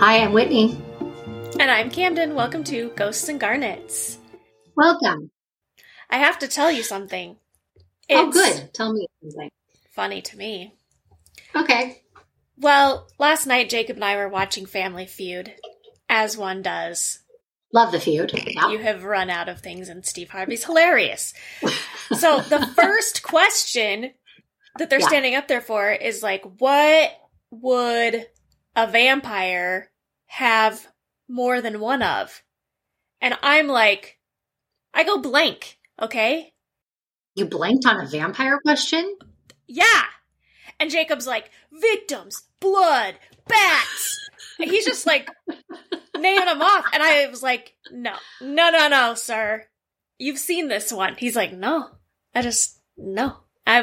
Hi, I'm Whitney. And I'm Camden. Welcome to Ghosts and Garnets. Welcome. I have to tell you something. Good. Tell me something. Funny to me. Okay. Well, last night Jacob and I were watching Family Feud, as one does. Love the feud. Yep. You have run out of things, and Steve Harvey's hilarious. So the first question that they're standing up there for is like, what would a vampire have more than one of? And I'm like, I go blank, okay? You blanked on a vampire question? Yeah. And Jacob's like, victims, blood, bats. And he's just like naming them off. And I was like, no, sir. You've seen this one. He's like, no. No.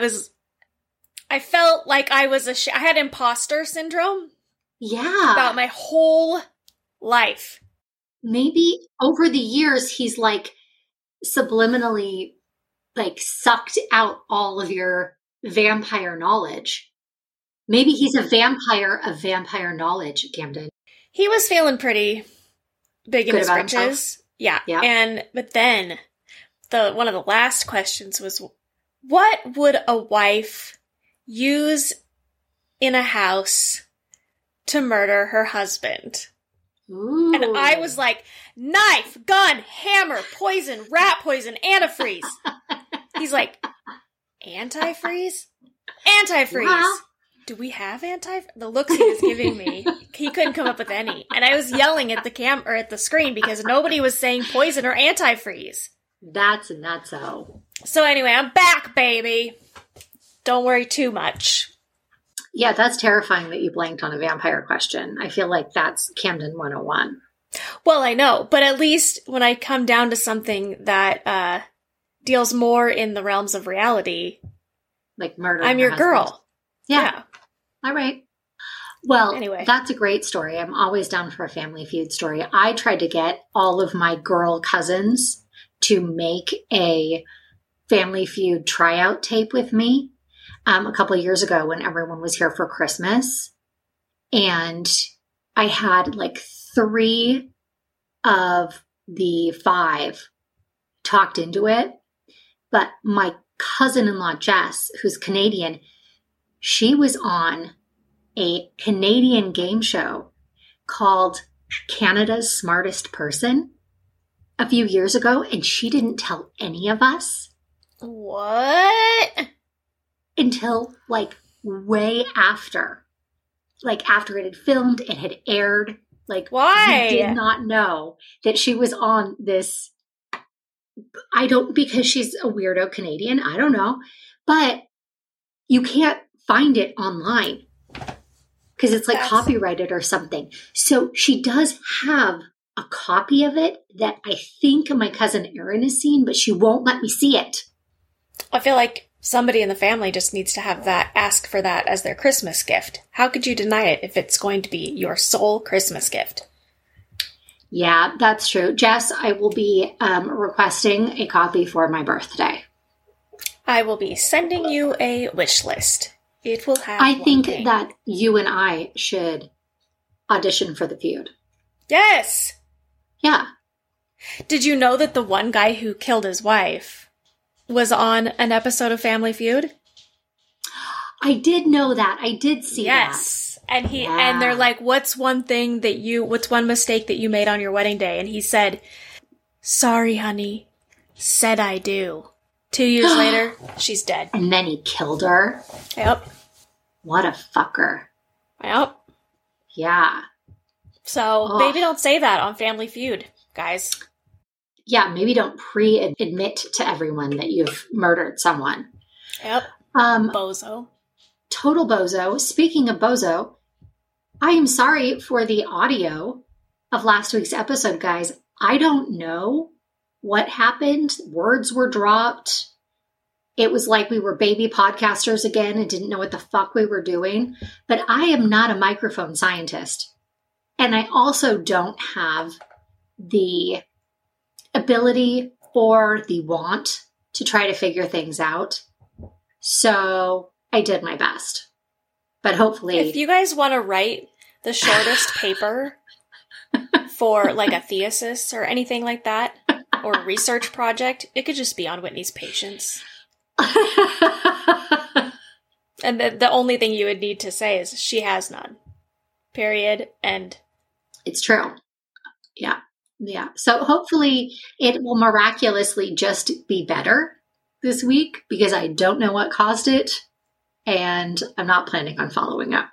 I felt like I had imposter syndrome. Yeah. About my whole life. Maybe over the years, he's like subliminally like sucked out all of your vampire knowledge. Maybe he's a vampire of vampire knowledge, Camden. He was feeling pretty big in Good his about britches. himself. Yeah. But then one of the last questions was, what would a wife use in a house to murder her husband? Ooh. And I was like, knife, gun, hammer, poison, rat poison, antifreeze. He's like, antifreeze? Antifreeze. Wow. Do we have antifreeze? The looks he was giving me, he couldn't come up with any. And I was yelling at the screen because nobody was saying poison or antifreeze. That's nutso. So anyway, I'm back, baby. Don't worry too much. Yeah, that's terrifying that you blanked on a vampire question. I feel like that's Camden 101. Well, I know, but at least when I come down to something that deals more in the realms of reality, like murder, I'm your girl. Yeah. All right. Well, anyway, that's a great story. I'm always down for a Family Feud story. I tried to get all of my girl cousins to make a Family Feud tryout tape with me a couple of years ago when everyone was here for Christmas. And I had like 3 of the 5 talked into it. But my cousin-in-law, Jess, who's Canadian, she was on a Canadian game show called Canada's Smartest Person a few years ago, and she didn't tell any of us. What? Until like way after. Like after it had filmed, it had aired. Like, why? We did not know that she was on this. Because she's a weirdo Canadian. I don't know. But you can't find it online because it's like copyrighted or something. So she does have a copy of it that I think my cousin Erin has seen, but she won't let me see it. I feel like somebody in the family just needs to have ask for that as their Christmas gift. How could you deny it if it's going to be your sole Christmas gift? Yeah, that's true. Jess, I will be requesting a copy for my birthday. I will be sending you a wish list. It will have I think thing. that you and I should audition for the feud. Yes! Yeah. Did you know that the one guy who killed his wife was on an episode of Family Feud? I did know that. I did see that. Yes. And they're like, what's one mistake that you made on your wedding day? And he said, sorry, honey. Said I do. 2 years later, she's dead. And then he killed her? Yep. What a fucker. Yep. Yeah. So maybe don't say that on Family Feud, guys. Yeah, maybe don't pre-admit to everyone that you've murdered someone. Yep. Bozo. Total bozo. Speaking of bozo, I am sorry for the audio of last week's episode, guys. I don't know what happened. Words were dropped. It was like we were baby podcasters again and didn't know what the fuck we were doing. But I am not a microphone scientist. And I also don't have the ability or the want to try to figure things out. So I did my best. But hopefully... If you guys want to write the shortest paper for like a thesis or anything like that, or a research project, it could just be on Whitney's patience. And the only thing you would need to say is she has none. Period. And it's true. Yeah. Yeah. So hopefully it will miraculously just be better this week, because I don't know what caused it and I'm not planning on following up.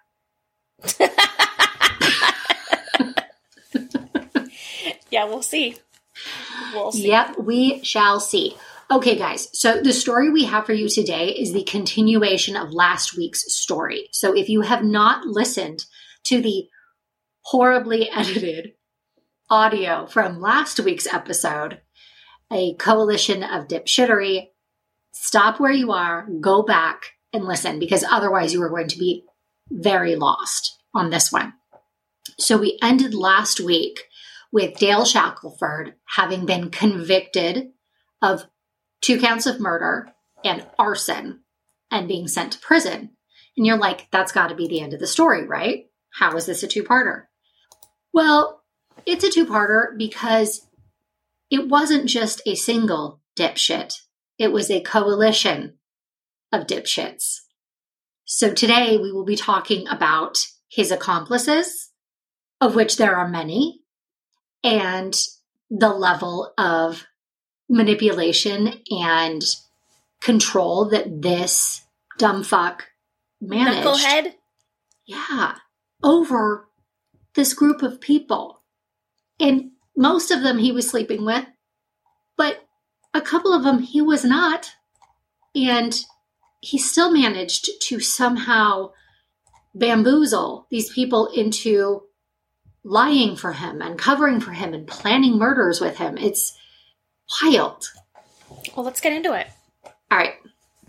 Yeah, we'll see. We'll see. Yep, we shall see. Okay, guys. So the story we have for you today is the continuation of last week's story. So if you have not listened to the horribly edited audio from last week's episode, A Coalition of Dipshittery, stop where you are, go back and listen, because otherwise you are going to be very lost on this one. So we ended last week with Dale Shackelford having been convicted of 2 counts of murder and arson and being sent to prison. And you're like, that's got to be the end of the story, right? How is this a 2-parter? Well, it's a 2-parter because it wasn't just a single dipshit. It was a coalition of dipshits. So today we will be talking about his accomplices, of which there are many, and the level of manipulation and control that this dumb fuck managed. Knucklehead? Yeah. Over this group of people. And most of them he was sleeping with, but a couple of them he was not. And he still managed to somehow bamboozle these people into lying for him and covering for him and planning murders with him. It's wild. Well, let's get into it. All right.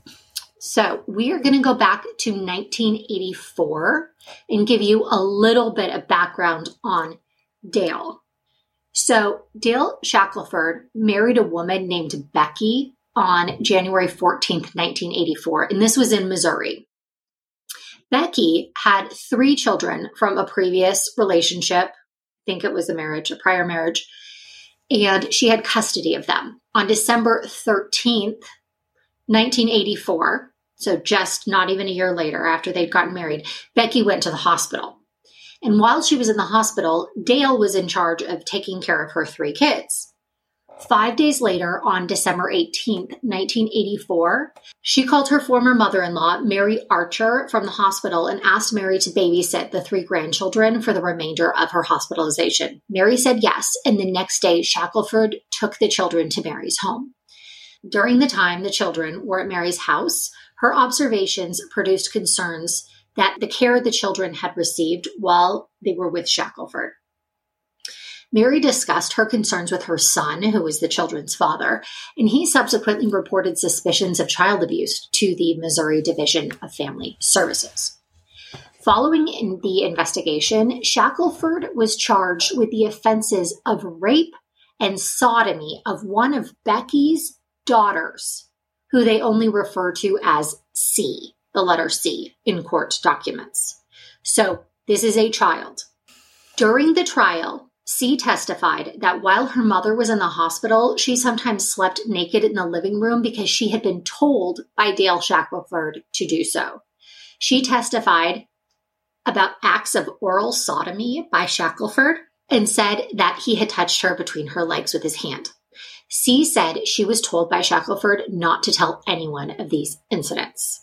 So we are going to go back to 1984 and give you a little bit of background on Dale. So Dale Shackelford married a woman named Becky on January 14th, 1984, and this was in Missouri. Becky had 3 children from a previous relationship. I think it was a prior marriage, and she had custody of them. On December 13th, 1984, so just not even a year later after they'd gotten married, Becky went to the hospital. And while she was in the hospital, Dale was in charge of taking care of her 3 kids. 5 days later, on December 18th, 1984, she called her former mother-in-law, Mary Archer, from the hospital and asked Mary to babysit the 3 grandchildren for the remainder of her hospitalization. Mary said yes, and the next day, Shackelford took the children to Mary's home. During the time the children were at Mary's house, her observations produced concerns that the care the children had received while they were with Shackelford. Mary discussed her concerns with her son, who was the children's father, and he subsequently reported suspicions of child abuse to the Missouri Division of Family Services. Following the investigation, Shackelford was charged with the offenses of rape and sodomy of one of Becky's daughters, who they only refer to as C, the letter C, in court documents. So this is a child. During the trial, C testified that while her mother was in the hospital, she sometimes slept naked in the living room because she had been told by Dale Shackelford to do so. She testified about acts of oral sodomy by Shackelford and said that he had touched her between her legs with his hand. C said she was told by Shackelford not to tell anyone of these incidents.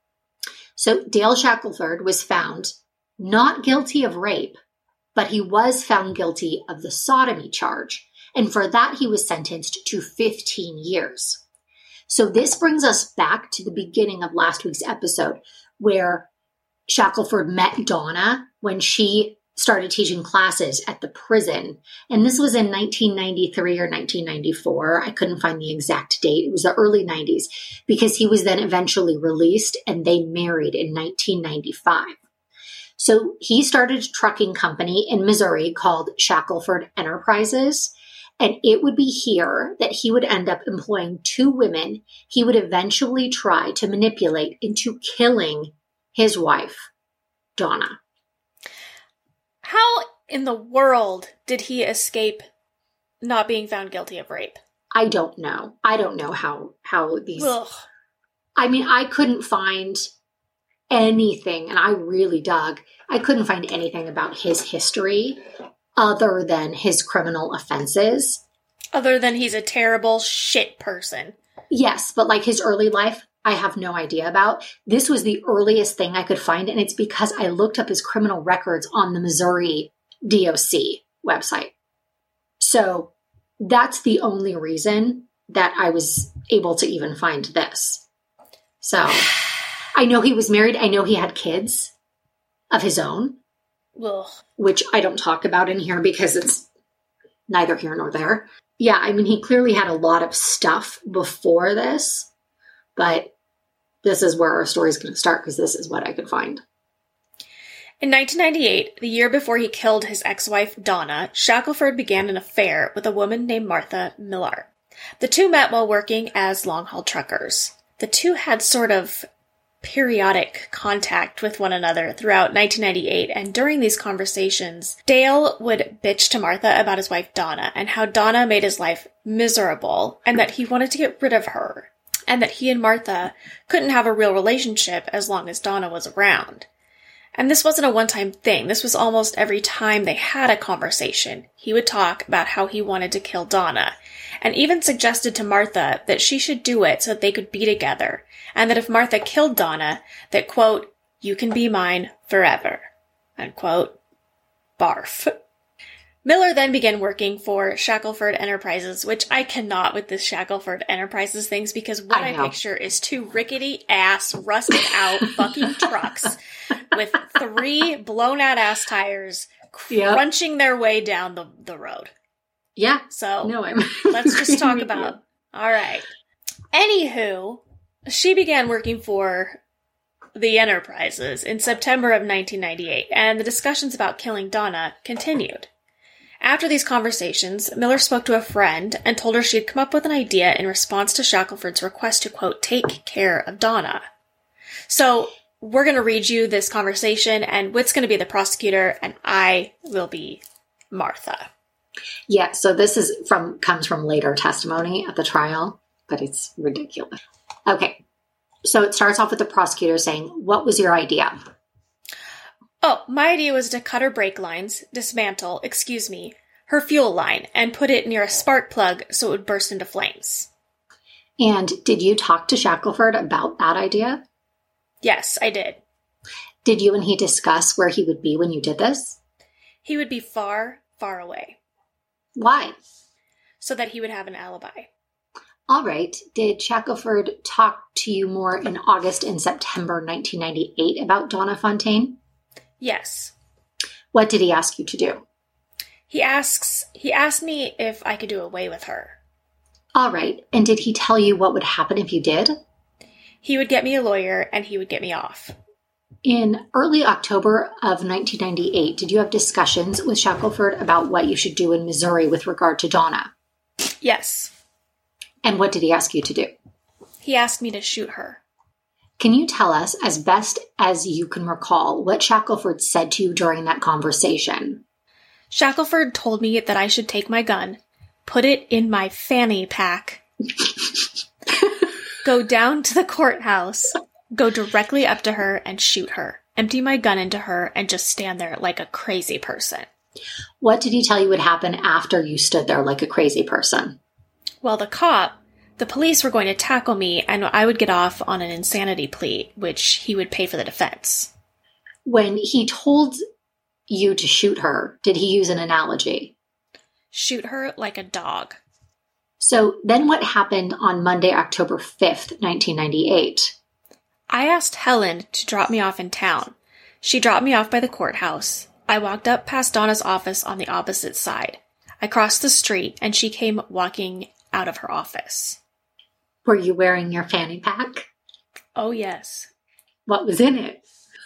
So Dale Shackelford was found not guilty of rape, but he was found guilty of the sodomy charge, and for that he was sentenced to 15 years. So this brings us back to the beginning of last week's episode, where Shackelford met Donna when she started teaching classes at the prison, and this was in 1993 or 1994. I couldn't find the exact date. It was the early 90s, because he was then eventually released, and they married in 1995. So he started a trucking company in Missouri called Shackelford Enterprises, and it would be here that he would end up employing 2 women he would eventually try to manipulate into killing his wife, Donna. How in the world did he escape not being found guilty of rape? I don't know. I don't know how these... Ugh. I mean, I couldn't find anything, and I really dug. I couldn't find anything about his history other than his criminal offenses. Other than he's a terrible shit person. Yes, but like his early life, I have no idea about. This was the earliest thing I could find, and it's because I looked up his criminal records on the Missouri DOC website. So that's the only reason that I was able to even find this. So I know he was married. I know he had kids of his own, Ugh. which I don't talk about in here because it's neither here nor there. Yeah, I mean, he clearly had a lot of stuff before this, but this is where our story is going to start because this is what I could find. In 1998, the year before he killed his ex-wife, Donna, Shackelford began an affair with a woman named Martha Millar. The two met while working as long-haul truckers. The two had sort of periodic contact with one another throughout 1998, and during these conversations, Dale would bitch to Martha about his wife Donna and how Donna made his life miserable and that he wanted to get rid of her, and that he and Martha couldn't have a real relationship as long as Donna was around. And this wasn't a one-time thing. This was almost every time they had a conversation. He would talk about how he wanted to kill Donna, and even suggested to Martha that she should do it so that they could be together, and that if Martha killed Donna, that, quote, "you can be mine forever," unquote. Barf. Miller then began working for Shackelford Enterprises, which I cannot with this Shackelford Enterprises things because what I picture is two rickety-ass, rusted-out fucking trucks with 3 blown-out-ass tires crunching their way down the road. Yeah. So, no, let's just talk about... All right. Anywho, she began working for the Enterprises in September of 1998, and the discussions about killing Donna continued. After these conversations, Miller spoke to a friend and told her she had come up with an idea in response to Shackelford's request to, quote, take care of Donna. So, we're going to read you this conversation, and Whit's going to be the prosecutor, and I will be Martha. Yeah, so this comes from later testimony at the trial, but it's ridiculous. Okay, so it starts off with the prosecutor saying, what was your idea? Oh, my idea was to cut her brake lines, dismantle, her fuel line, and put it near a spark plug so it would burst into flames. And did you talk to Shackelford about that idea? Yes, I did. Did you and he discuss where he would be when you did this? He would be far, far away. Why? So that he would have an alibi. All right. Did Shackelford talk to you more in August and September 1998 about Donna Fontaine? Yes. What did he ask you to do? He asked me if I could do away with her. All right. And did he tell you what would happen if you did? He would get me a lawyer and he would get me off. In early October of 1998, did you have discussions with Shackelford about what you should do in Missouri with regard to Donna? Yes. And what did he ask you to do? He asked me to shoot her. Can you tell us, as best as you can recall, what Shackelford said to you during that conversation? Shackelford told me that I should take my gun, put it in my fanny pack, go down to the courthouse, go directly up to her and shoot her, empty my gun into her, and just stand there like a crazy person. What did he tell you would happen after you stood there like a crazy person? Well, the police were going to tackle me, and I would get off on an insanity plea, which he would pay for the defense. When he told you to shoot her, did he use an analogy? Shoot her like a dog. So then what happened on Monday, October 5th, 1998? I asked Helen to drop me off in town. She dropped me off by the courthouse. I walked up past Donna's office on the opposite side. I crossed the street, and she came walking out of her office. Were you wearing your fanny pack? Oh, yes. What was in it?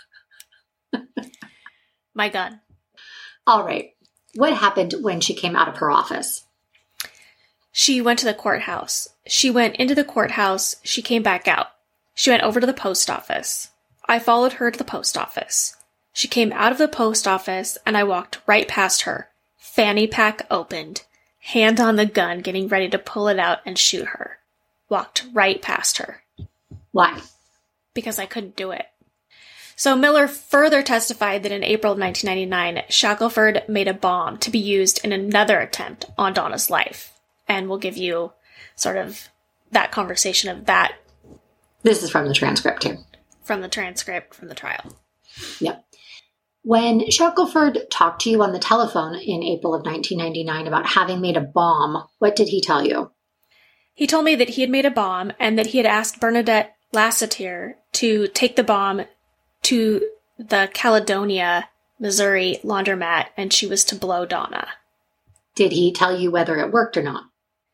My gun. All right. What happened when she came out of her office? She went to the courthouse. She went into the courthouse. She came back out. She went over to the post office. I followed her to the post office. She came out of the post office, and I walked right past her. Fanny pack opened. Hand on the gun, getting ready to pull it out and shoot her. Walked right past her. Why? Because I couldn't do it. So Miller further testified that in April of 1999, Shackelford made a bomb to be used in another attempt on Donna's life. And we'll give you sort of that conversation of that. This is from the transcript, too. From the transcript from the trial. Yep. When Shackelford talked to you on the telephone in April of 1999 about having made a bomb, what did he tell you? He told me that he had made a bomb and that he had asked Bernadette Lassiter to take the bomb to the Caledonia, Missouri laundromat, and she was to blow Donna. Did he tell you whether it worked or not?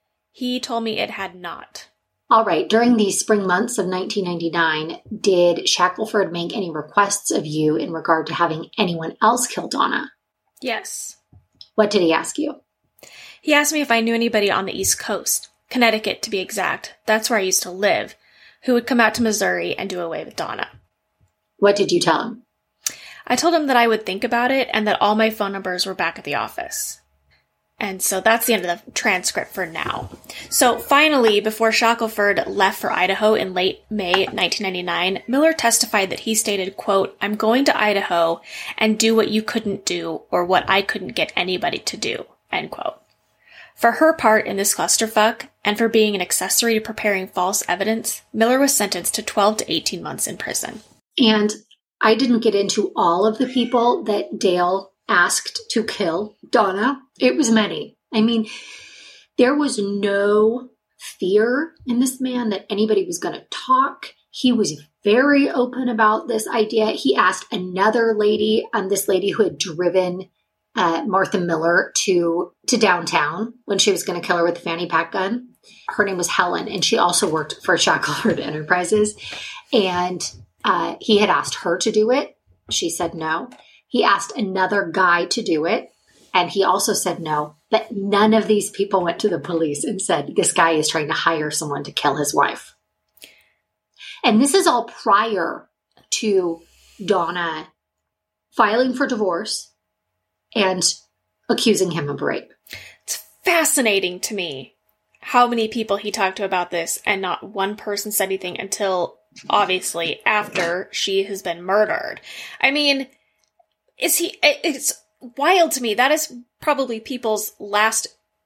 He told me it had not. All right. During the spring months of 1999, did Shackelford make any requests of you in regard to having anyone else kill Donna? Yes. What did he ask you? He asked me if I knew anybody on the East Coast, Connecticut to be exact, that's where I used to live, who would come out to Missouri and do away with Donna. What did you tell him? I told him that I would think about it and that all my phone numbers were back at the office. And so that's the end of the transcript for now. So finally, before Shackelford left for Idaho in late May 1999, Miller testified that he stated, quote, "I'm going to Idaho and do what you couldn't do or what I couldn't get anybody to do," end quote. For her part in this clusterfuck and for being an accessory to preparing false evidence, Miller was sentenced to 12 to 18 months in prison. And I didn't get into all of the people that Dale asked to kill Donna. It was many. I mean, there was no fear in this man that anybody was going to talk. He was very open about this idea. He asked another lady, this lady who had driven Martha Miller to downtown when she was going to kill her with the fanny pack gun. Her name was Helen, and she also worked for Shackelford Enterprises. And he had asked her to do it. She said no. He asked another guy to do it, and he also said no. But none of these people went to the police and said, this guy is trying to hire someone to kill his wife. And this is all prior to Donna filing for divorce and accusing him of rape. It's fascinating to me how many people he talked to about this, and not one person said anything until, obviously, after she has been murdered. I mean, it's wild to me. That is probably people's worst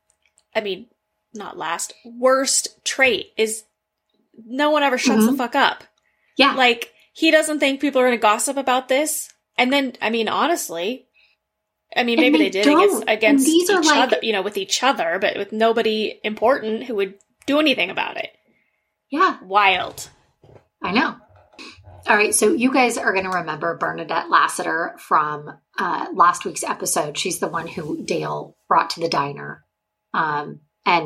trait is no one ever shuts the fuck up. Yeah. Like, he doesn't think people are going to gossip about this. And then, I mean, honestly, maybe they did against each other, with each other, but with nobody important who would do anything about it. Yeah. Wild. I know. All right, so you guys are going to remember Bernadette Lassiter from last week's episode. She's the one who Dale brought to the diner, and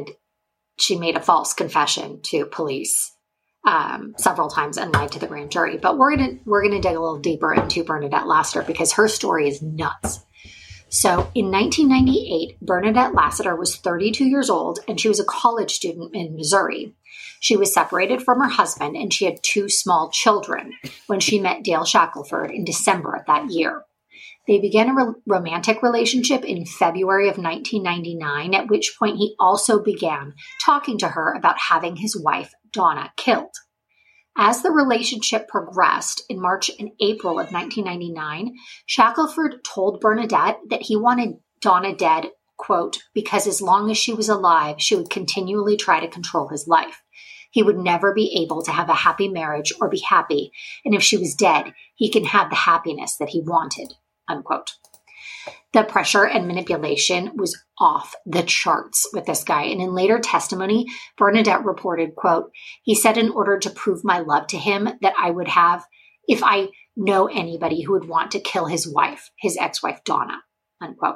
she made a false confession to police several times and lied to the grand jury. But we're gonna dig a little deeper into Bernadette Lassiter because her story is nuts. So in 1998, Bernadette Lassiter was 32 years old, and she was a college student in Missouri. She was separated from her husband, and she had 2 small children when she met Dale Shackelford in December of that year. They began a romantic relationship in February of 1999, at which point he also began talking to her about having his wife, Donna, killed. As the relationship progressed in March and April of 1999, Shackelford told Bernadette that he wanted Donna dead, quote, because as long as she was alive, she would continually try to control his life. He would never be able to have a happy marriage or be happy, and if she was dead, he can have the happiness that he wanted, unquote. The pressure and manipulation was off the charts with this guy. And in later testimony, Bernadette reported, quote, he said in order to prove my love to him that I would have if I know anybody who would want to kill his wife, his ex-wife, Donna, unquote.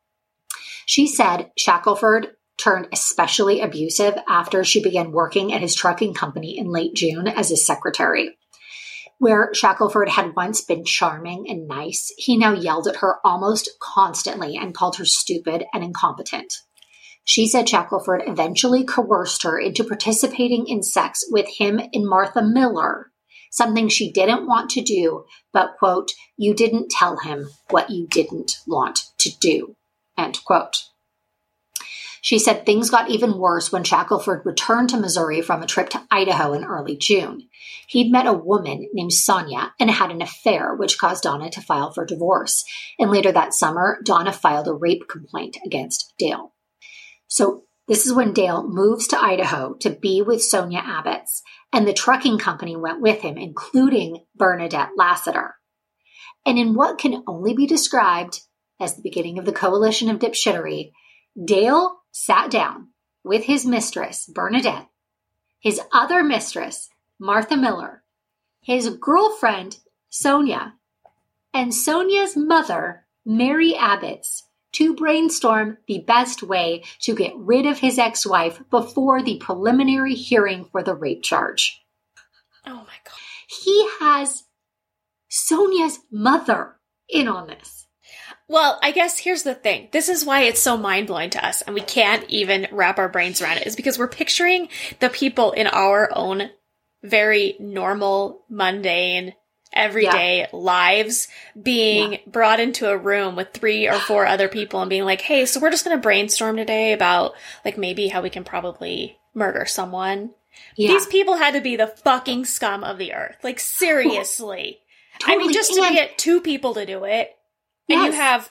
She said Shackelford turned especially abusive after she began working at his trucking company in late June as his secretary. Where Shackelford had once been charming and nice, he now yelled at her almost constantly and called her stupid and incompetent. She said Shackelford eventually coerced her into participating in sex with him and Martha Miller, something she didn't want to do, but, quote, you didn't tell him what you didn't want to do, end quote. She said things got even worse when Shackelford returned to Missouri from a trip to Idaho in early June. He'd met a woman named Sonia and had an affair, which caused Donna to file for divorce. And later that summer, Donna filed a rape complaint against Dale. So this is when Dale moves to Idaho to be with Sonia Abbott's, and the trucking company went with him, including Bernadette Lassiter. And in what can only be described as the beginning of the coalition of dipshittery, Dale sat down with his mistress, Bernadette, his other mistress, Martha Miller, his girlfriend, Sonia, and Sonia's mother, Mary Abbott's, to brainstorm the best way to get rid of his ex-wife before the preliminary hearing for the rape charge. Oh my God. He has Sonia's mother in on this. Well, I guess here's the thing. This is why it's so mind-blowing to us, and we can't even wrap our brains around it, is because we're picturing the people in our own very normal, mundane, everyday lives being brought into a room with 3 or 4 other people and being like, hey, so we're just going to brainstorm today about, like, maybe how we can probably murder someone. Yeah. These people had to be the fucking scum of the earth. Like, seriously. Totally. I mean, just to get 2 people to do it. And you have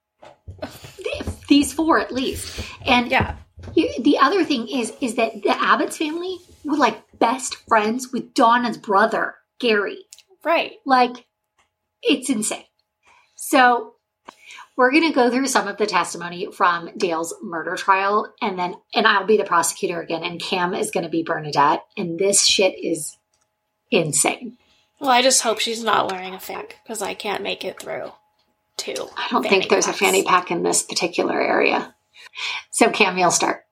these 4 at least. And the other thing is that the Abbott's family were like best friends with Donna's brother, Gary. Right. Like, it's insane. So we're going to go through some of the testimony from Dale's murder trial, and I'll be the prosecutor again, and Cam is going to be Bernadette, and this shit is insane. Well, I just hope she's not wearing a FIC, because I can't make it through. I don't think there's a fanny pack in this particular area. So Cam, you'll start.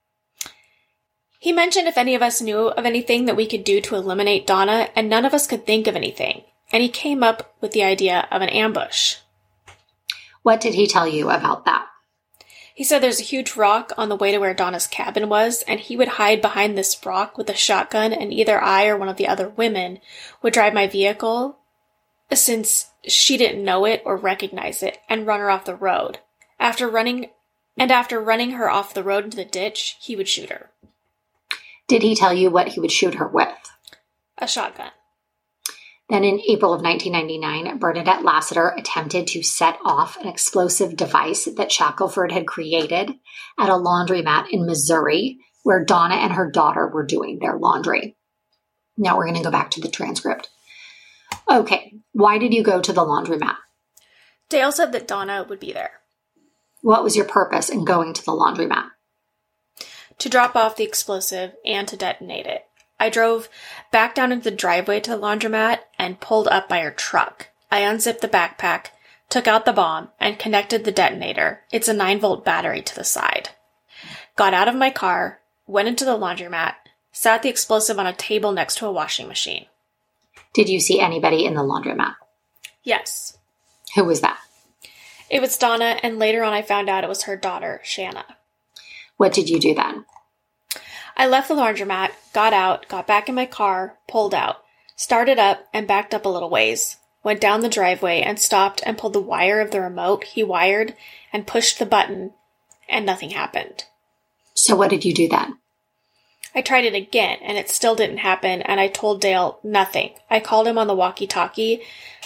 He mentioned if any of us knew of anything that we could do to eliminate Donna, and none of us could think of anything. And he came up with the idea of an ambush. What did he tell you about that? He said there's a huge rock on the way to where Donna's cabin was, and he would hide behind this rock with a shotgun, and either I or one of the other women would drive my vehicle, since she didn't know it or recognize it, and run her off the road. After running her off the road into the ditch, he would shoot her. Did he tell you what he would shoot her with? A shotgun. Then in April of 1999, Bernadette Lassiter attempted to set off an explosive device that Shackelford had created at a laundromat in Missouri, where Donna and her daughter were doing their laundry. Now we're going to go back to the transcript. Okay, why did you go to the laundromat? Dale said that Donna would be there. What was your purpose in going to the laundromat? To drop off the explosive and to detonate it. I drove back down into the driveway to the laundromat and pulled up by her truck. I unzipped the backpack, took out the bomb, and connected the detonator. It's a 9-volt battery to the side. Got out of my car, went into the laundromat, sat the explosive on a table next to a washing machine. Did you see anybody in the laundromat? Yes. Who was that? It was Donna, and later on I found out it was her daughter, Shanna. What did you do then? I left the laundromat, got out, got back in my car, pulled out, started up and backed up a little ways, went down the driveway and stopped and pulled the wire of the remote he wired and pushed the button, and nothing happened. So what did you do then? I tried it again, and it still didn't happen, and I told Dale nothing. I called him on the walkie-talkie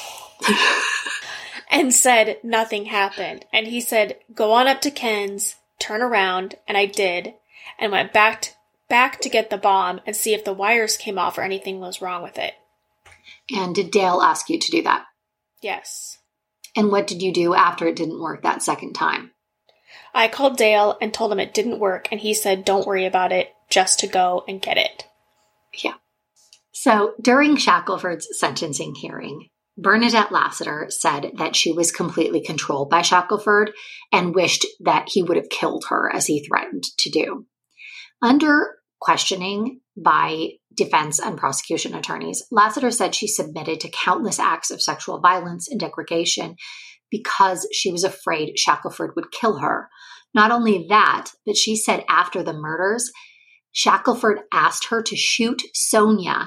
and said nothing happened. And he said, go on up to Ken's, turn around, and I did, and went back to get the bomb and see if the wires came off or anything was wrong with it. And did Dale ask you to do that? Yes. And what did you do after it didn't work that second time? I called Dale and told him it didn't work, and he said, don't worry about it, just to go and get it. Yeah. So during Shackelford's sentencing hearing, Bernadette Lassiter said that she was completely controlled by Shackelford and wished that he would have killed her, as he threatened to do. Under questioning by defense and prosecution attorneys, Lassiter said she submitted to countless acts of sexual violence and degradation because she was afraid Shackelford would kill her. Not only that, but she said after the murders, Shackelford asked her to shoot Sonia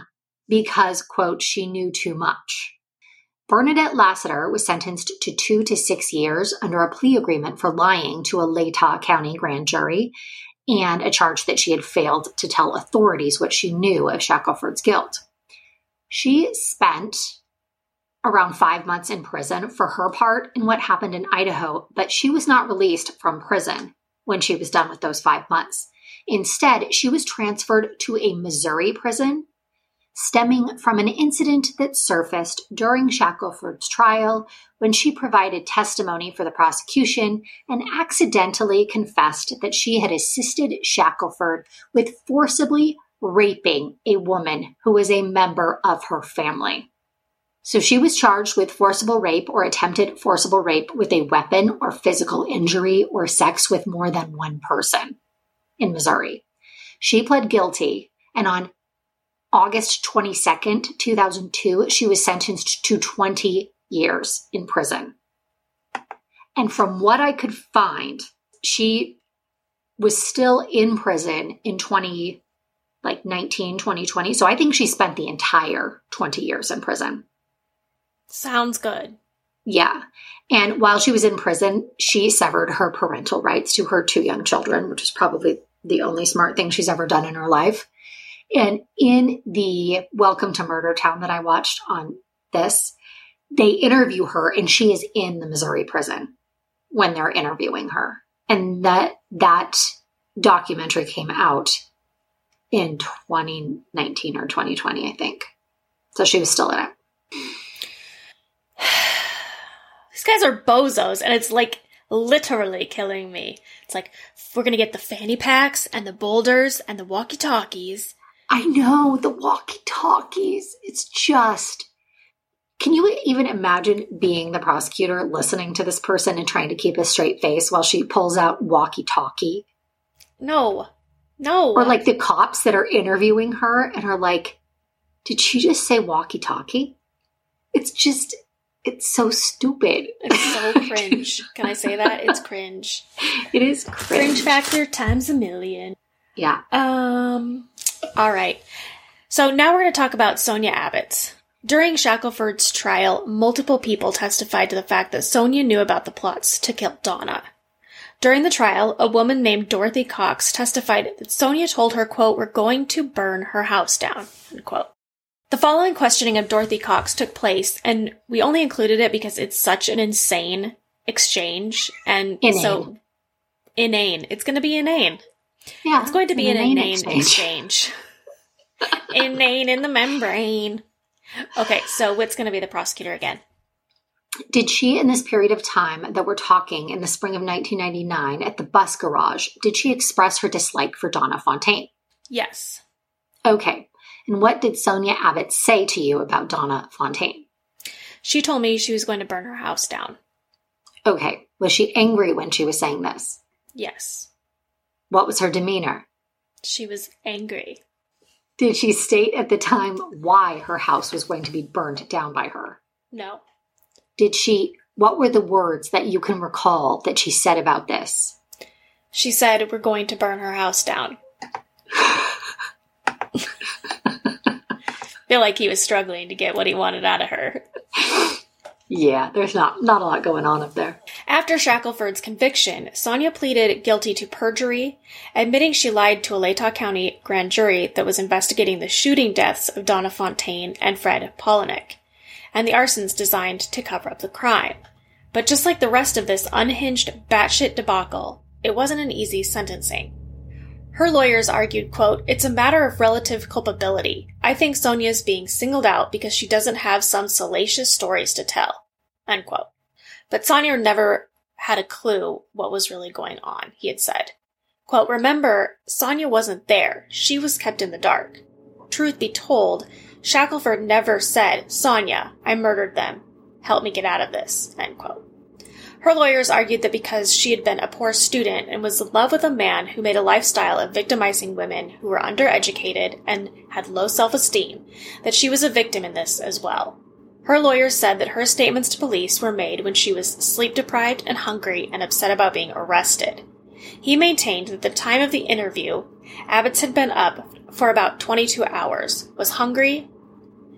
because, quote, she knew too much. Bernadette Lassiter was sentenced to 2 to 6 years under a plea agreement for lying to a Latah County grand jury and a charge that she had failed to tell authorities what she knew of Shackelford's guilt. She spent around 5 months in prison for her part in what happened in Idaho, but she was not released from prison when she was done with those 5 months. Instead, she was transferred to a Missouri prison, stemming from an incident that surfaced during Shackelford's trial when she provided testimony for the prosecution and accidentally confessed that she had assisted Shackelford with forcibly raping a woman who was a member of her family. So she was charged with forcible rape or attempted forcible rape with a weapon or physical injury or sex with more than one person in Missouri. She pled guilty, and on August 22nd, 2002, she was sentenced to 20 years in prison. And from what I could find, she was still in prison in 2020. So I think she spent the entire 20 years in prison. Sounds good. Yeah. And while she was in prison, she severed her parental rights to her 2 young children, which is probably the only smart thing she's ever done in her life. And in the Welcome to Murder Town that I watched on this, they interview her and she is in the Missouri prison when they're interviewing her. And that documentary came out in 2019 or 2020, I think. So she was still in it. These guys are bozos, and it's like literally killing me. It's like, we're going to get the fanny packs and the boulders and the walkie-talkies. I know, the walkie-talkies. It's just, can you even imagine being the prosecutor listening to this person and trying to keep a straight face while she pulls out walkie-talkie? No. Or like the cops that are interviewing her and are like, did she just say walkie-talkie? It's so stupid. It's so cringe. Can I say that? It's cringe. It is cringe. Cringe factor times a million. Yeah. All right. So now we're going to talk about Sonia Abbott. During Shackelford's trial, multiple people testified to the fact that Sonia knew about the plots to kill Donna. During the trial, a woman named Dorothy Cox testified that Sonia told her, quote, "We're going to burn her house down," unquote. The following questioning of Dorothy Cox took place, and we only included it because it's such an insane exchange, and inane. So inane. It's going to be inane. Yeah, it's going to be an inane exchange. Inane in the membrane. Okay, so Whit's going to be the prosecutor again. Did she, in this period of time that we're talking, in the spring of 1999, at the bus garage, did she express her dislike for Donna Fontaine? Yes. Okay. And what did Sonia Abbott say to you about Donna Fontaine? She told me she was going to burn her house down. Okay. Was she angry when she was saying this? Yes. What was her demeanor? She was angry. Did she state at the time why her house was going to be burned down by her? No. What were the words that you can recall that she said about this? She said, "We're going to burn her house down." Feel like he was struggling to get what he wanted out of her. Yeah, there's not a lot going on up there. After Shackelford's conviction, Sonia pleaded guilty to perjury, admitting she lied to a Latah County grand jury that was investigating the shooting deaths of Donna Fontaine and Fred Polinick, and the arsons designed to cover up the crime. But just like the rest of this unhinged batshit debacle, it wasn't an easy sentencing. Her lawyers argued, quote, "It's a matter of relative culpability. I think Sonia's being singled out because she doesn't have some salacious stories to tell," unquote. But Sonia never had a clue what was really going on, he had said. Quote, "Remember, Sonia wasn't there. She was kept in the dark. Truth be told, Shackelford never said, 'Sonia, I murdered them. Help me get out of this,' end quote." Her lawyers argued that because she had been a poor student and was in love with a man who made a lifestyle of victimizing women who were undereducated and had low self-esteem, that she was a victim in this as well. Her lawyers said that her statements to police were made when she was sleep-deprived and hungry and upset about being arrested. He maintained that at the time of the interview, Abbott had been up for about 22 hours, was hungry,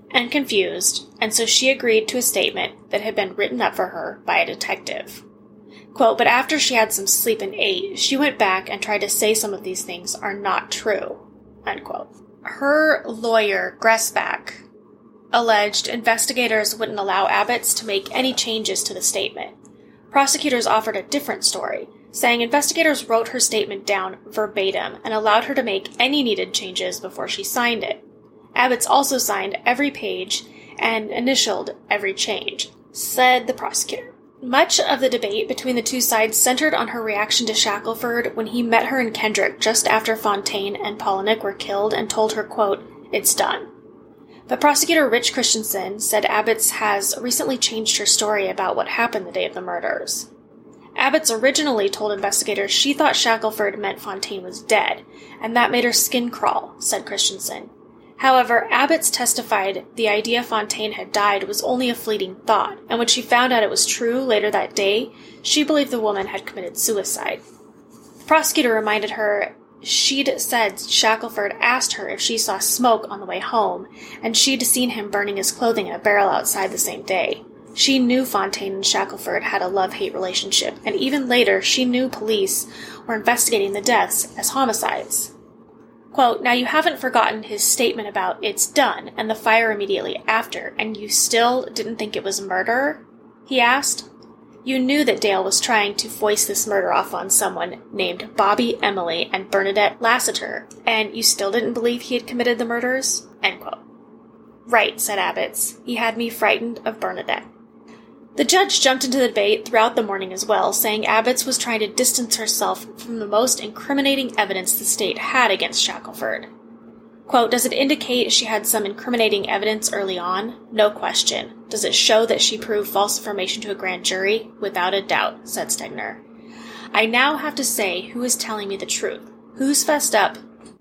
and confused, and so she agreed to a statement that had been written up for her by a detective. Quote, but after she had some sleep and ate, she went back and tried to say some of these things are not true, unquote. Her lawyer, Gressback, alleged investigators wouldn't allow Abbots to make any changes to the statement. Prosecutors offered a different story, saying investigators wrote her statement down verbatim and allowed her to make any needed changes before she signed it. Abbots also signed every page and initialed every change, said the prosecutor. Much of the debate between the two sides centered on her reaction to Shackelford when he met her in Kendrick just after Fontaine and Polinick were killed and told her, quote, it's done. But prosecutor Rich Christensen said Abbots has recently changed her story about what happened the day of the murders. Abbots originally told investigators she thought Shackelford meant Fontaine was dead, and that made her skin crawl, said Christensen. However, Abbots testified the idea Fontaine had died was only a fleeting thought, and when she found out it was true later that day, she believed the woman had committed suicide. The prosecutor reminded her she'd said Shackelford asked her if she saw smoke on the way home, and she'd seen him burning his clothing in a barrel outside the same day. She knew Fontaine and Shackelford had a love-hate relationship, and even later she knew police were investigating the deaths as homicides. Quote, now you haven't forgotten his statement about it's done and the fire immediately after, and you still didn't think it was murder? He asked. You knew that Dale was trying to foist this murder off on someone named Bobby Emily and Bernadette Lassiter, and you still didn't believe he had committed the murders? End quote. Right, said Abbots. He had me frightened of Bernadette. The judge jumped into the debate throughout the morning as well, saying Abbots was trying to distance herself from the most incriminating evidence the state had against Shackelford. Quote, does it indicate she had some incriminating evidence early on? No question. Does it show that she proved false information to a grand jury? Without a doubt, said Stegner. I now have to say who is telling me the truth, who's fessed up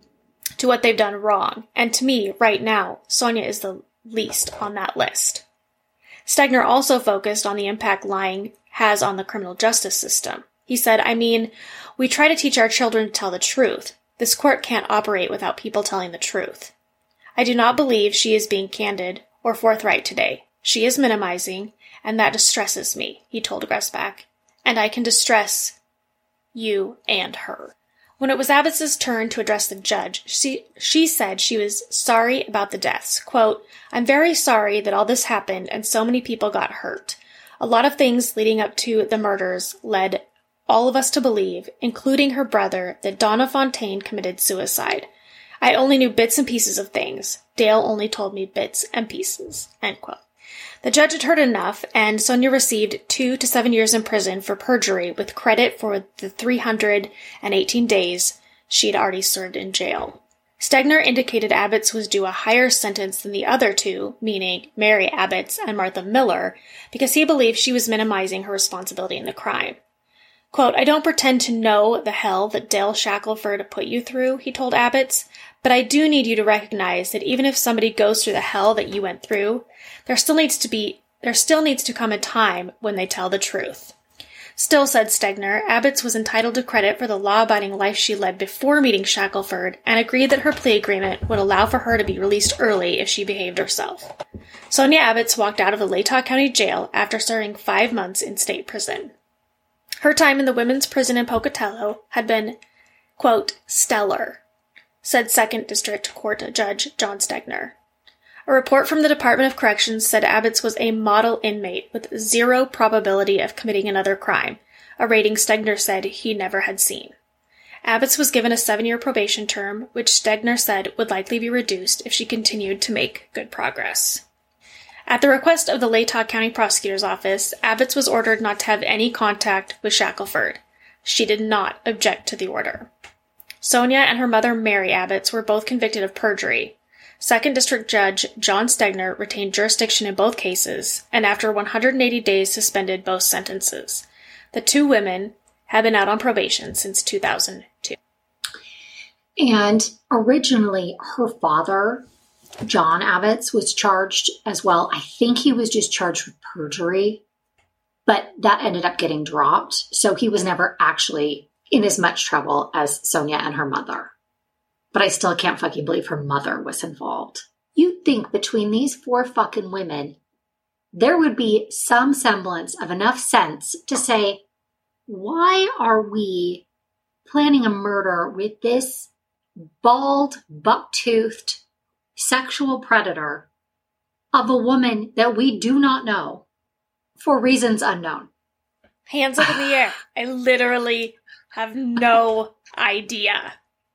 to what they've done wrong, and to me, right now, Sonia is the least on that list. Stegner also focused on the impact lying has on the criminal justice system. He said, we try to teach our children to tell the truth. This court can't operate without people telling the truth. I do not believe she is being candid or forthright today. She is minimizing, and that distresses me, he told Gressback. And I can distress you and her. When it was Abbots' turn to address the judge, she said she was sorry about the deaths. Quote, I'm very sorry that all this happened and so many people got hurt. A lot of things leading up to the murders led all of us to believe, including her brother, that Donna Fontaine committed suicide. I only knew bits and pieces of things. Dale only told me bits and pieces. End quote. The judge had heard enough, and Sonia received 2 to 7 years in prison for perjury with credit for the 318 days she'd already served in jail. Stegner indicated Abbots was due a higher sentence than the other two, meaning Mary Abbots and Martha Miller, because he believed she was minimizing her responsibility in the crime. Quote, I don't pretend to know the hell that Dale Shackelford put you through, he told Abbots, but I do need you to recognize that even if somebody goes through the hell that you went through, there still needs to come a time when they tell the truth. Still, said Stegner, Abbots was entitled to credit for the law-abiding life she led before meeting Shackelford and agreed that her plea agreement would allow for her to be released early if she behaved herself. Sonia Abbots walked out of the Latah County Jail after serving 5 months in state prison. Her time in the women's prison in Pocatello had been, quote, stellar, said 2nd District Court Judge John Stegner. A report from the Department of Corrections said Abbots was a model inmate with 0 probability of committing another crime, a rating Stegner said he never had seen. Abbots was given a 7-year probation term, which Stegner said would likely be reduced if she continued to make good progress. At the request of the Latah County Prosecutor's Office, Abbots was ordered not to have any contact with Shackelford. She did not object to the order. Sonia and her mother Mary Abbots were both convicted of perjury. 2nd District Judge John Stegner retained jurisdiction in both cases, and after 180 days suspended both sentences. The 2 women had been out on probation since 2002. And originally, her father, John Abbots, was charged as well. I think he was just charged with perjury, but that ended up getting dropped. So he was never actually in as much trouble as Sonia and her mother. But I still can't fucking believe her mother was involved. you'd think between these 4 fucking women, there would be some semblance of enough sense to say, why are we planning a murder with this bald, buck-toothed sexual predator of a woman that we do not know for reasons unknown? Hands up in the air. I literally have no idea.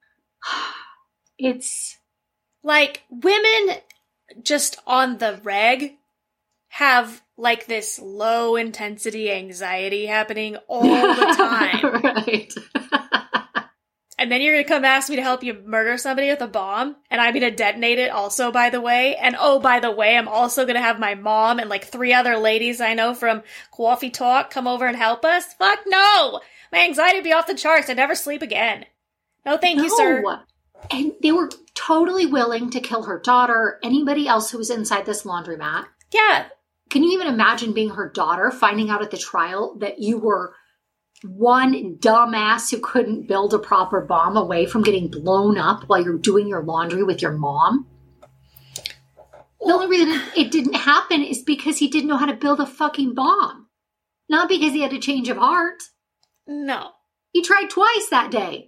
It's like women just on the reg have like this low intensity anxiety happening all the time. Right. And then you're going to come ask me to help you murder somebody with a bomb, and I'm going to detonate it also, by the way. And oh, by the way, I'm also going to have my mom and like 3 other ladies I know from Coffee Talk come over and help us. Fuck no! My anxiety would be off the charts. I'd never sleep again. No, thank you, sir. And they were totally willing to kill her daughter, anybody else who was inside this laundromat. Yeah. Can you even imagine being her daughter, finding out at the trial that you were one dumbass who couldn't build a proper bomb away from getting blown up while you're doing your laundry with your mom? The only reason it didn't happen is because he didn't know how to build a fucking bomb. Not because he had a change of heart. No. He tried twice that day.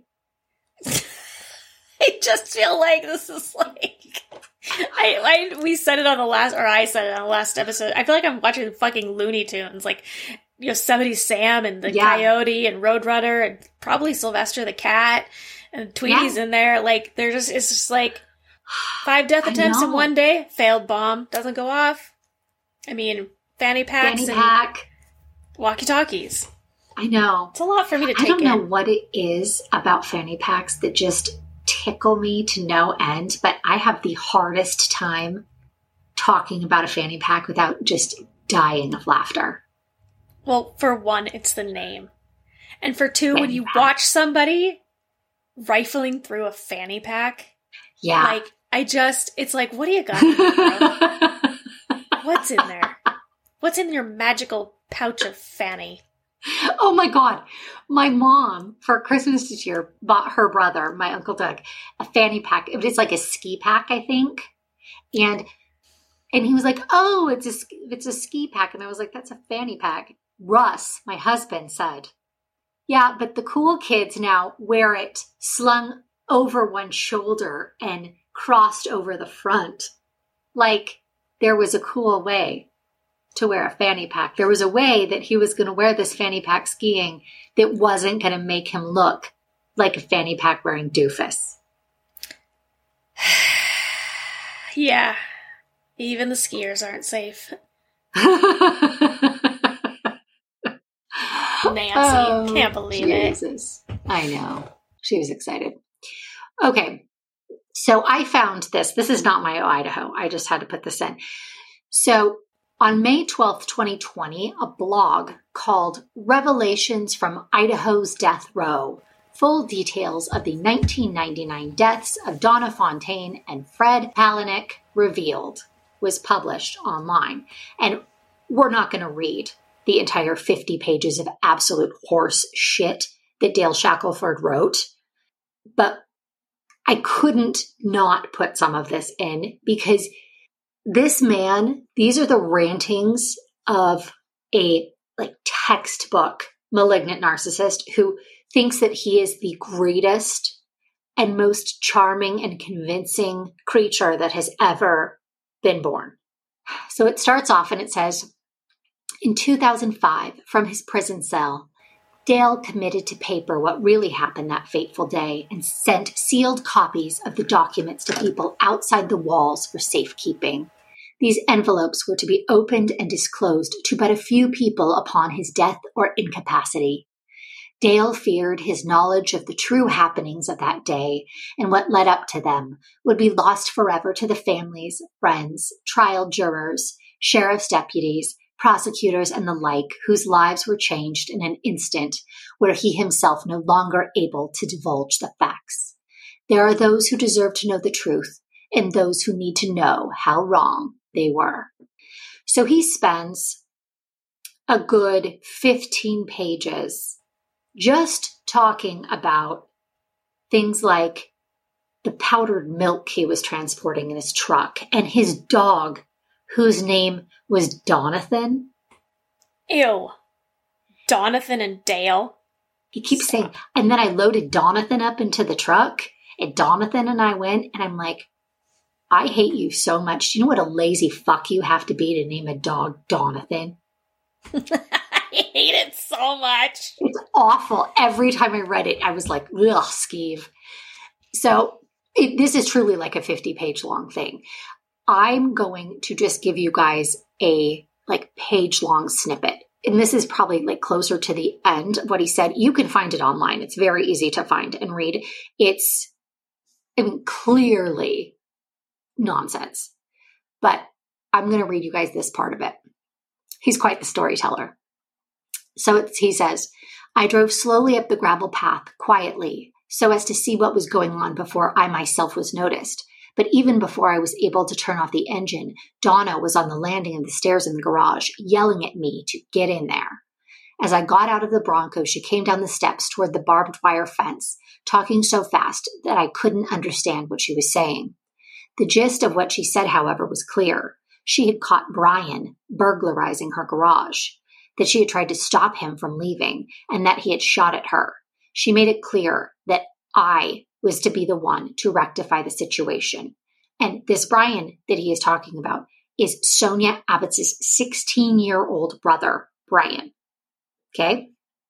I just feel like this is like... we said it on the last, or I said it on the last episode. I feel like I'm watching fucking Looney Tunes, like Yosemite Sam and the Coyote and Roadrunner and probably Sylvester the cat and Tweety's in there. Like it's just like 5 death attempts in one day, failed bomb, doesn't go off. I mean, fanny packs and walkie-talkies. I know. It's a lot for me to take in. I don't know what it is about fanny packs that just tickle me to no end, but I have the hardest time talking about a fanny pack without just dying of laughter. Well, for one, it's the name. And for 2, when you watch somebody rifling through a fanny pack, like, it's like, what do you got in there, bro? What's in there? What's in your magical pouch of fanny? Oh my God. My mom, for Christmas this year, bought her brother, my Uncle Doug, a fanny pack. It was like a ski pack, I think. And he was like, oh, it's a ski pack. And I was like, that's a fanny pack. Russ, my husband, said, yeah, but the cool kids now wear it slung over one shoulder and crossed over the front. Like there was a cool way to wear a fanny pack. There was a way that he was going to wear this fanny pack skiing that wasn't going to make him look like a fanny pack wearing doofus. Yeah. Even the skiers aren't safe. Nancy, can't believe Jesus. It. I know. She was excited. Okay. So I found this. This is not my Idaho. I just had to put this in. So on May 12th, 2020, a blog called Revelations from Idaho's Death Row, full details of the 1999 deaths of Donna Fontaine and Fred Palahniuk revealed, was published online. And we're not going to read the entire 50 pages of absolute horse shit that Dale Shackelford wrote, but I couldn't not put some of this in because this man, these are the rantings of a textbook malignant narcissist who thinks that he is the greatest and most charming and convincing creature that has ever been born. So it starts off and it says, in 2005, from his prison cell, Dale committed to paper what really happened that fateful day and sent sealed copies of the documents to people outside the walls for safekeeping. These envelopes were to be opened and disclosed to but a few people upon his death or incapacity. Dale feared his knowledge of the true happenings of that day and what led up to them would be lost forever to the families, friends, trial jurors, sheriff's deputies, prosecutors, and the like, whose lives were changed in an instant where he himself no longer able to divulge the facts. There are those who deserve to know the truth and those who need to know how wrong they were. So he spends a good 15 pages just talking about things like the powdered milk he was transporting in his truck, and his dog, whose name was Donathan. Ew. Donathan and Dale. He keeps saying, and then I loaded Donathan up into the truck, and Donathan and I went, and I'm like, I hate you so much. Do you know what a lazy fuck you have to be to name a dog Donathan? I hate it so much. It's awful. Every time I read it, I was like, ugh, skeeve. So this is truly like a 50-page long thing. I'm going to just give you guys a page-long snippet. And this is probably closer to the end of what he said. You can find it online. It's very easy to find and read. It's, clearly nonsense. But I'm going to read you guys this part of it. He's quite the storyteller. So he says, I drove slowly up the gravel path, quietly, so as to see what was going on before I myself was noticed. But even before I was able to turn off the engine, Donna was on the landing of the stairs in the garage, yelling at me to get in there. As I got out of the Bronco, she came down the steps toward the barbed wire fence, talking so fast that I couldn't understand what she was saying. The gist of what she said, however, was clear. She had caught Brian burglarizing her garage, that she had tried to stop him from leaving, and that he had shot at her. She made it clear that I was to be the one to rectify the situation. And this Brian that he is talking about is Sonia Abbott's 16-year-old brother, Brian. Okay?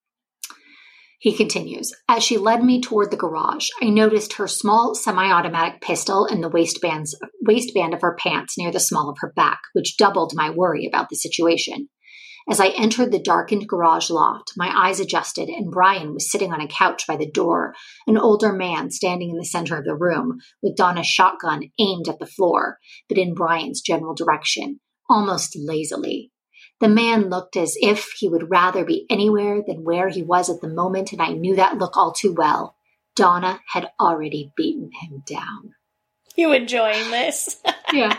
He continues, as she led me toward the garage, I noticed her small semi-automatic pistol in the waistband of her pants near the small of her back, which doubled my worry about the situation. As I entered the darkened garage loft, my eyes adjusted, and Brian was sitting on a couch by the door, an older man standing in the center of the room, with Donna's shotgun aimed at the floor, but in Brian's general direction, almost lazily. The man looked as if he would rather be anywhere than where he was at the moment, and I knew that look all too well. Donna had already beaten him down. You enjoying this? Yeah.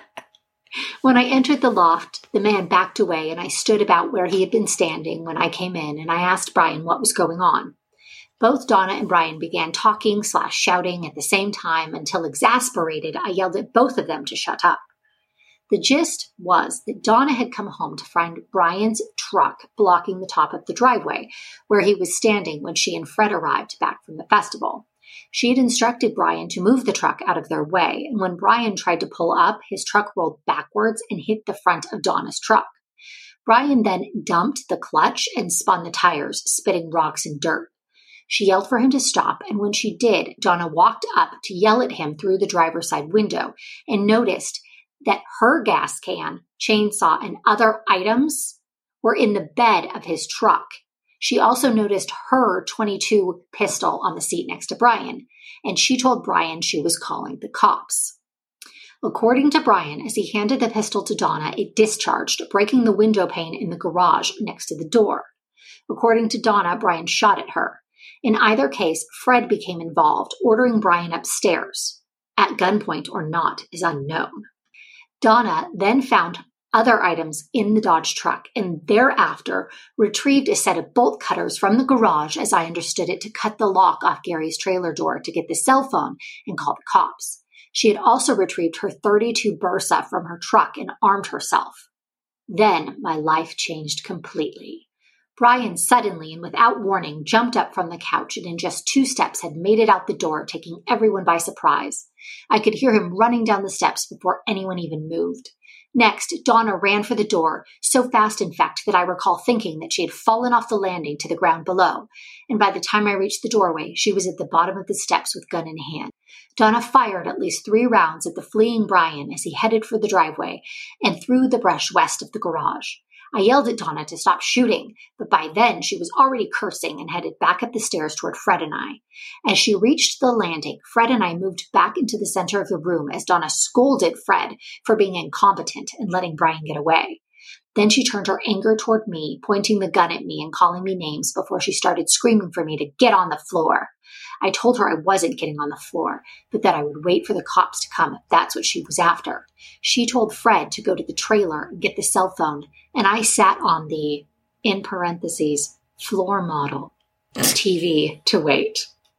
When I entered the loft, the man backed away, and I stood about where he had been standing when I came in, and I asked Brian what was going on. Both Donna and Brian began talking/shouting at the same time until, exasperated, I yelled at both of them to shut up. The gist was that Donna had come home to find Brian's truck blocking the top of the driveway, where he was standing when she and Fred arrived back from the festival. She had instructed Brian to move the truck out of their way, and when Brian tried to pull up, his truck rolled backwards and hit the front of Donna's truck. Brian then dumped the clutch and spun the tires, spitting rocks and dirt. She yelled for him to stop, and when she did, Donna walked up to yell at him through the driver's side window and noticed that her gas can, chainsaw, and other items were in the bed of his truck. She also noticed her .22 pistol on the seat next to Brian, and she told Brian she was calling the cops. According to Brian, as he handed the pistol to Donna, it discharged, breaking the window pane in the garage next to the door. According to Donna, Brian shot at her. In either case, Fred became involved, ordering Brian upstairs. At gunpoint or not is unknown. Donna then found other items in the Dodge truck and thereafter retrieved a set of bolt cutters from the garage, as I understood it, to cut the lock off Gary's trailer door to get the cell phone and call the cops. She had also retrieved her .32 Bersa from her truck and armed herself. Then my life changed completely. Brian suddenly and without warning jumped up from the couch and in just 2 steps had made it out the door, taking everyone by surprise. I could hear him running down the steps before anyone even moved. Next, Donna ran for the door, so fast in fact that I recall thinking that she had fallen off the landing to the ground below, and by the time I reached the doorway, she was at the bottom of the steps with gun in hand. Donna fired at least 3 rounds at the fleeing Brian as he headed for the driveway and through the brush west of the garage. I yelled at Donna to stop shooting, but by then she was already cursing and headed back up the stairs toward Fred and I. As she reached the landing, Fred and I moved back into the center of the room as Donna scolded Fred for being incompetent and letting Brian get away. Then she turned her anger toward me, pointing the gun at me and calling me names before she started screaming for me to get on the floor. I told her I wasn't getting on the floor, but that I would wait for the cops to come if that's what she was after. She told Fred to go to the trailer and get the cell phone, and I sat on the, in parentheses, floor model TV to wait.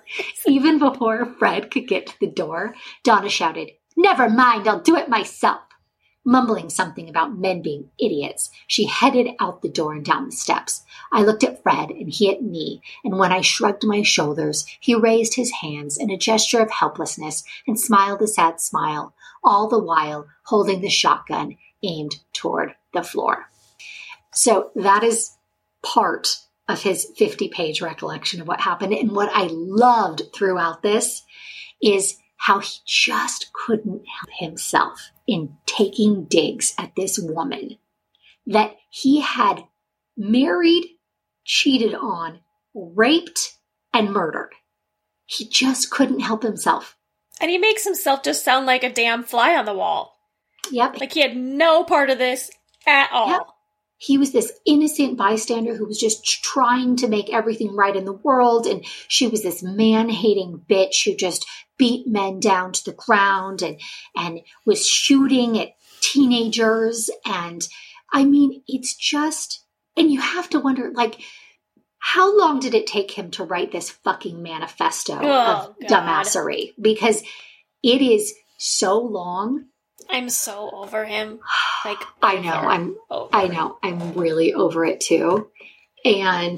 Even before Fred could get to the door, Donna shouted, "Never mind, I'll do it myself." Mumbling something about men being idiots, she headed out the door and down the steps. I looked at Fred and he at me, and when I shrugged my shoulders, he raised his hands in a gesture of helplessness and smiled a sad smile, all the while holding the shotgun aimed toward the floor. So that is part of his 50-page recollection of what happened. And what I loved throughout this is how he just couldn't help himself in taking digs at this woman that he had married, cheated on, raped, and murdered. He just couldn't help himself. And he makes himself just sound like a damn fly on the wall. Yep. Like he had no part of this at all. Yep. He was this innocent bystander who was just trying to make everything right in the world. And she was this man-hating bitch who just beat men down to the ground and was shooting at teenagers. And I mean, it's just, and you have to wonder, like, how long did it take him to write this fucking manifesto of dumbassery? Because it is so long. I'm so over him. Like, I know. I'm really over it too. And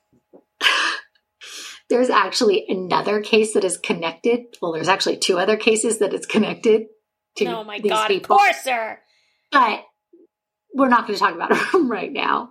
there's actually another case that is connected. Well, there's actually two other cases that is connected to oh my these God, people. Of course, sir. But we're not going to talk about them right now.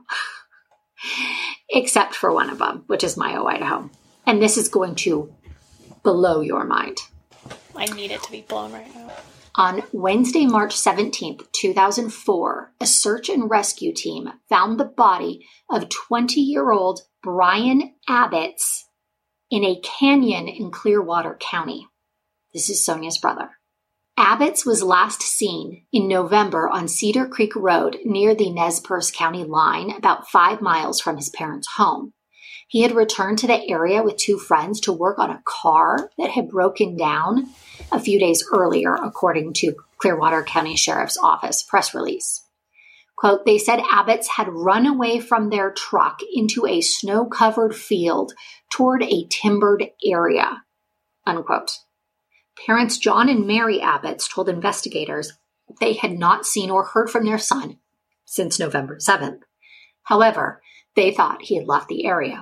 Except for one of them, which is Mayo, Idaho. And this is going to blow your mind. I need it to be blown right now. On Wednesday, March 17th, 2004, a search and rescue team found the body of 20-year-old Brian Abetz in a canyon in Clearwater County. This is Sonia's brother. Abetz was last seen in November on Cedar Creek Road near the Nez Perce County line, about 5 miles from his parents' home. He had returned to the area with 2 friends to work on a car that had broken down a few days earlier, according to Clearwater County Sheriff's Office press release. Quote, they said Abetz had run away from their truck into a snow-covered field toward a timbered area, unquote. Parents John and Mary Abetz told investigators they had not seen or heard from their son since November 7th. However, they thought he had left the area.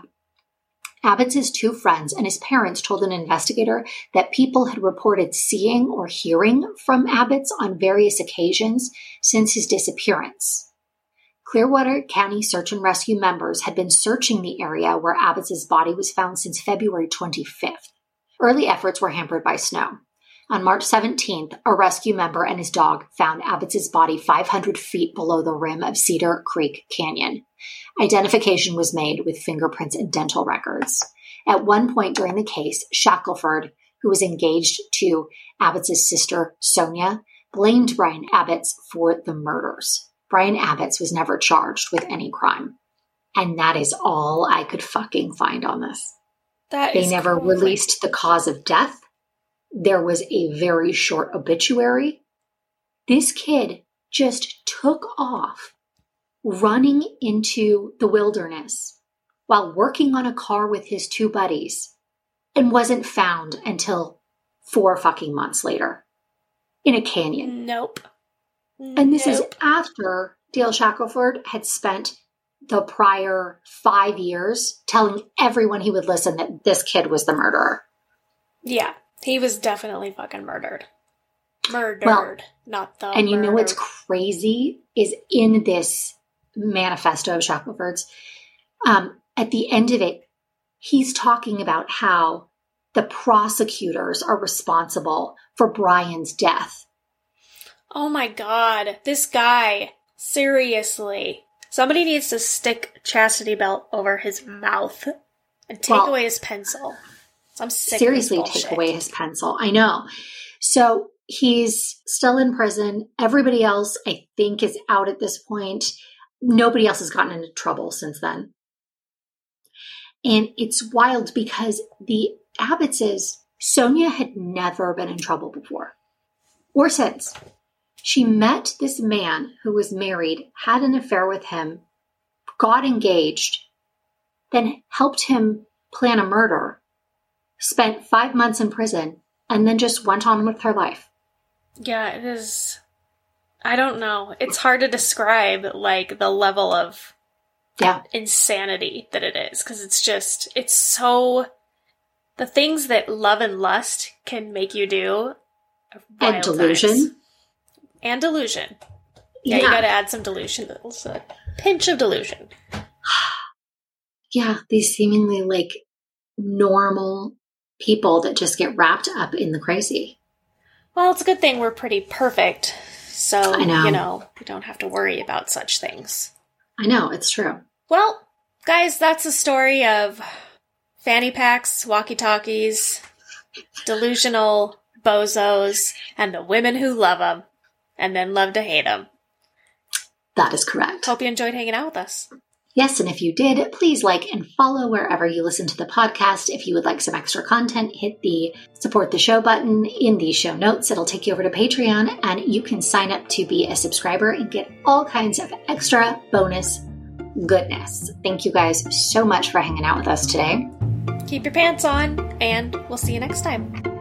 Abetz's 2 friends and his parents told an investigator that people had reported seeing or hearing from Abetz on various occasions since his disappearance. Clearwater County Search and Rescue members had been searching the area where Abetz's body was found since February 25th. Early efforts were hampered by snow. On March 17th, a rescue member and his dog found Abetz's body 500 feet below the rim of Cedar Creek Canyon. Identification was made with fingerprints and dental records. At one point during the case, Shackelford, who was engaged to Abetz's sister, Sonia, blamed Brian Abetz for the murders. Brian Abetz was never charged with any crime. And that is all I could fucking find on this. They never released the cause of death. There was a very short obituary. This kid just took off, running into the wilderness while working on a car with his 2 buddies, and wasn't found until 4 fucking months later in a canyon. Nope. And this is after Dale Shackelford had spent the prior 5 years telling everyone he would listen that this kid was the murderer. Yeah, he was definitely fucking murdered. Not the And you murdered. know what's crazy is in this manifesto of Shackelford's, at the end of it, he's talking about how the prosecutors are responsible for Brian's death. Oh my God, this guy, seriously. Somebody needs to stick a chastity belt over his mouth and take away his pencil. I'm sick Seriously, of this take away his pencil. I know. So he's still in prison. Everybody else, I think, is out at this point. Nobody else has gotten into trouble since then. And it's wild because the Abetzes, Sonia had never been in trouble before or since. She met this man who was married, had an affair with him, got engaged, then helped him plan a murder, spent 5 months in prison, and then just went on with her life. Yeah, it is. I don't know. It's hard to describe, like, the level of insanity that it is, because it's so... The things that love and lust can make you do are wild and delusion. times. And delusion. Yeah, you gotta add some delusion. A pinch of delusion. Yeah, these seemingly, like, normal people that just get wrapped up in the crazy. Well, it's a good thing we're pretty perfect, so, I know. We don't have to worry about such things. I know, it's true. Well, guys, that's the story of fanny packs, walkie-talkies, delusional bozos, and the women who love them, and then love to hate them. That is correct. Hope you enjoyed hanging out with us. Yes, and if you did, please like and follow wherever you listen to the podcast. If you would like some extra content, hit the support the show button in the show notes. It'll take you over to Patreon, and you can sign up to be a subscriber and get all kinds of extra bonus goodness. Thank you guys so much for hanging out with us today. Keep your pants on, and we'll see you next time.